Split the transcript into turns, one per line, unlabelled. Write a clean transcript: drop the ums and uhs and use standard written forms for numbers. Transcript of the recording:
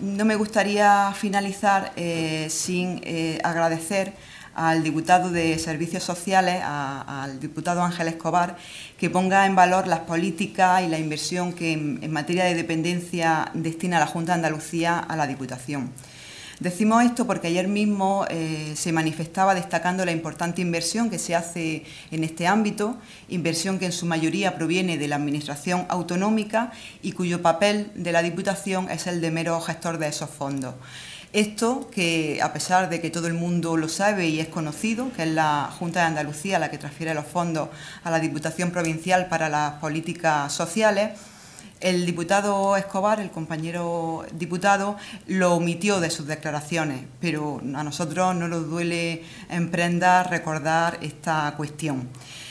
no me gustaría finalizar sin agradecer al diputado de Servicios Sociales, al diputado Ángel Escobar, que ponga en valor las políticas y la inversión que en materia de dependencia destina la Junta de Andalucía a la Diputación. Decimos esto porque ayer mismo se manifestaba destacando la importante inversión que se hace en este ámbito, inversión que en su mayoría proviene de la Administración autonómica y cuyo papel de la Diputación es el de mero gestor de esos fondos. Esto que, a pesar de que todo el mundo lo sabe y es conocido, que es la Junta de Andalucía la que transfiere los fondos a la Diputación Provincial para las políticas sociales, el diputado Escobar, el compañero diputado, lo omitió de sus declaraciones, pero a nosotros no nos duele en prenda recordar esta cuestión.